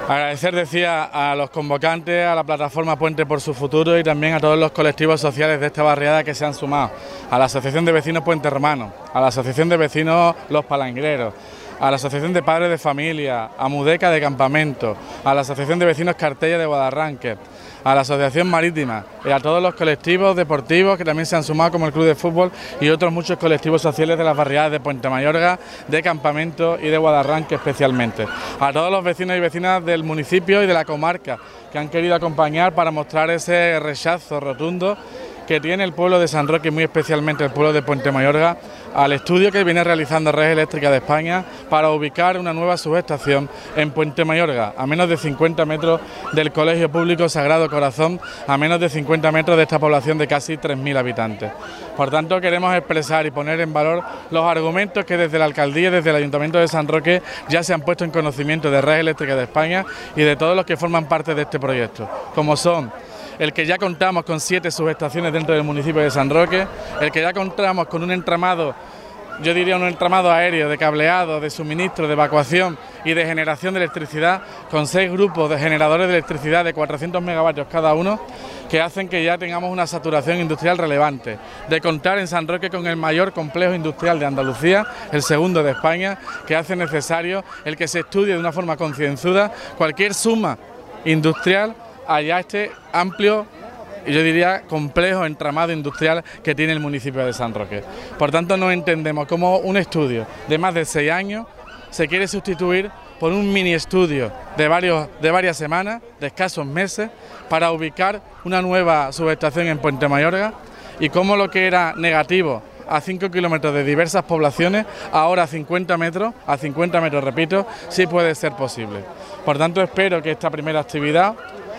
Agradecer, decía, a los convocantes, a la plataforma Puente por su Futuro y también a todos los colectivos sociales de esta barriada que se han sumado, a la Asociación de Vecinos Puente Hermano, a la Asociación de Vecinos Los Palangreros, a la Asociación de Padres de Familia, a Mudeca de Campamento, a la Asociación de Vecinos Cartella de Guadarranque, a la Asociación Marítima y a todos los colectivos deportivos que también se han sumado, como el Club de Fútbol y otros muchos colectivos sociales de las barriadas de Puente Mayorga, de Campamento y de Guadarranque especialmente. A todos los vecinos y vecinas del municipio y de la comarca que han querido acompañar para mostrar ese rechazo rotundo que tiene el pueblo de San Roque, muy especialmente el pueblo de Puente Mayorga, al estudio que viene realizando Red Eléctrica de España para ubicar una nueva subestación en Puente Mayorga, a menos de 50 metros del Colegio Público Sagrado Corazón, a menos de 50 metros de esta población de casi 3.000 habitantes. Por tanto, queremos expresar y poner en valor los argumentos que desde la Alcaldía y desde el Ayuntamiento de San Roque ya se han puesto en conocimiento de Red Eléctrica de España y de todos los que forman parte de este proyecto, como son el que ya contamos con 7 subestaciones dentro del municipio de San Roque, el que ya contamos con un entramado, yo diría un entramado aéreo de cableado, de suministro, de evacuación y de generación de electricidad, con 6 grupos de generadores de electricidad de 400 megavatios cada uno, que hacen que ya tengamos una saturación industrial relevante, de contar en San Roque con el mayor complejo industrial de Andalucía, el segundo de España, que hace necesario el que se estudie de una forma concienzuda cualquier suma industrial allá este amplio y yo diría complejo entramado industrial que tiene el municipio de San Roque. Por tanto, no entendemos cómo un estudio de más de 6 años se quiere sustituir por un mini estudio de varias semanas, de escasos meses, para ubicar una nueva subestación en Puente Mayorga, y cómo lo que era negativo a 5 kilómetros de diversas poblaciones, ahora a 50 metros, repito, sí puede ser posible. Por tanto, espero que esta primera actividad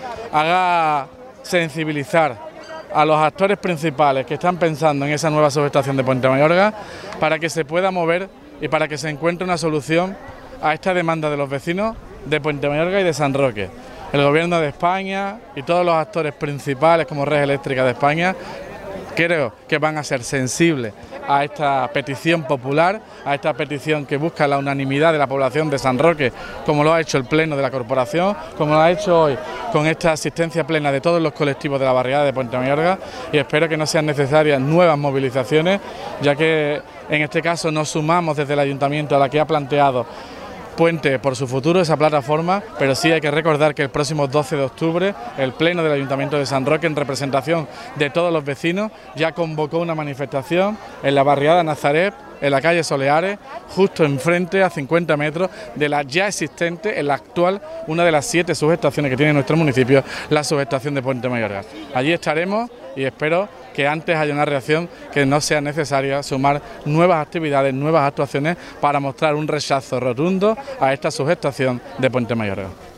haga sensibilizar a los actores principales que están pensando en esa nueva subestación de Puente Mayorga para que se pueda mover y para que se encuentre una solución a esta demanda de los vecinos de Puente Mayorga y de San Roque. El Gobierno de España y todos los actores principales como Red Eléctrica de España creo que van a ser sensibles a esta petición popular, a esta petición que busca la unanimidad de la población de San Roque, como lo ha hecho el Pleno de la Corporación, como lo ha hecho hoy con esta asistencia plena de todos los colectivos de la barriada de Puente Mayorga, y espero que no sean necesarias nuevas movilizaciones, ya que en este caso nos sumamos desde el Ayuntamiento a la que ha planteado Puente por su Futuro, esa plataforma, pero sí hay que recordar que el próximo 12 de octubre el Pleno del Ayuntamiento de San Roque, en representación de todos los vecinos, ya convocó una manifestación en la barriada Nazaret, en la calle Soleares, justo enfrente, a 50 metros de la ya existente, en la actual, una de las 7 subestaciones que tiene nuestro municipio, la subestación de Puente Mayorga. Allí estaremos y espero que antes haya una reacción, que no sea necesaria sumar nuevas actividades, nuevas actuaciones para mostrar un rechazo rotundo a esta subestación de Puente Mayorga.